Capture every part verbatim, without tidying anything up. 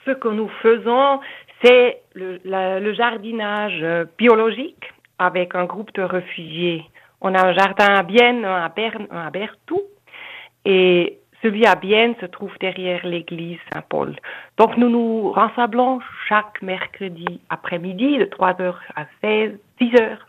ce que nous faisons, c'est le, la- le jardinage euh, biologique avec un groupe de réfugiés. On a un jardin à Bienne, un à Berne, un à Berthoud. Et celui à Bienne se trouve derrière l'église Saint-Paul. Donc nous nous rassemblons chaque mercredi après-midi de trois heures à seize, six heures.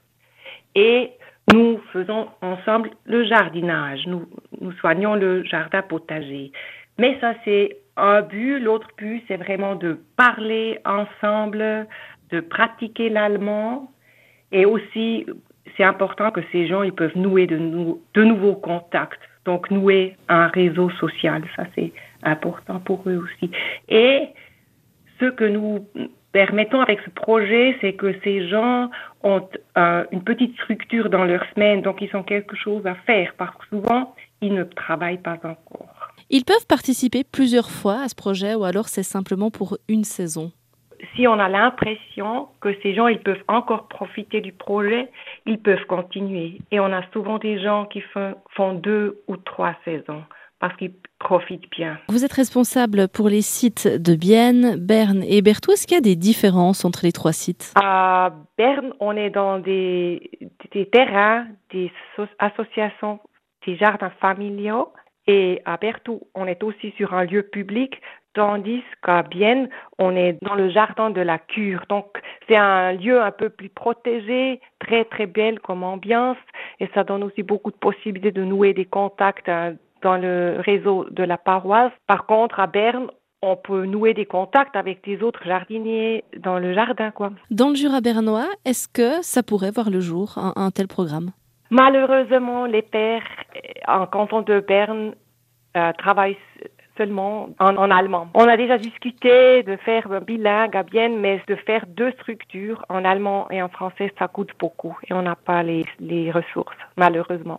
Et nous faisons ensemble le jardinage. Nous, nous soignons le jardin potager. Mais ça, c'est un but. L'autre but, c'est vraiment de parler ensemble, de pratiquer l'allemand. Et aussi, c'est important que ces gens ils peuvent nouer de, nou- de nouveaux contacts. Donc, nouer un réseau social. Ça, c'est important pour eux aussi. Et ce que nous permettons avec ce projet, c'est que ces gens ont euh, une petite structure dans leur semaine, donc ils ont quelque chose à faire, parce que souvent, ils ne travaillent pas encore. Ils peuvent participer plusieurs fois à ce projet ou alors c'est simplement pour une saison? Si on a l'impression que ces gens, ils peuvent encore profiter du projet, ils peuvent continuer. Et on a souvent des gens qui font, font deux ou trois saisons, parce qu'ils profitent bien. Vous êtes responsable pour les sites de Bienne, Berne et Berthoud. Est-ce qu'il y a des différences entre les trois sites? À Berne, on est dans des, des terrains, des so- associations, des jardins familiaux. Et à Berthoud, on est aussi sur un lieu public, tandis qu'à Bienne, on est dans le jardin de la cure. Donc, c'est un lieu un peu plus protégé, très, très belle comme ambiance. Et ça donne aussi beaucoup de possibilités de nouer des contacts hein, dans le réseau de la paroisse. Par contre, à Berne, on peut nouer des contacts avec des autres jardiniers dans le jardin, quoi. Dans le Jura bernois, est-ce que ça pourrait voir le jour, un, un tel programme? Malheureusement, les pères euh, en canton de Berne euh, travaillent seulement en, en allemand. On a déjà discuté de faire un bilingue à Bienne, mais de faire deux structures en allemand et en français, ça coûte beaucoup et on n'a pas les, les ressources, malheureusement.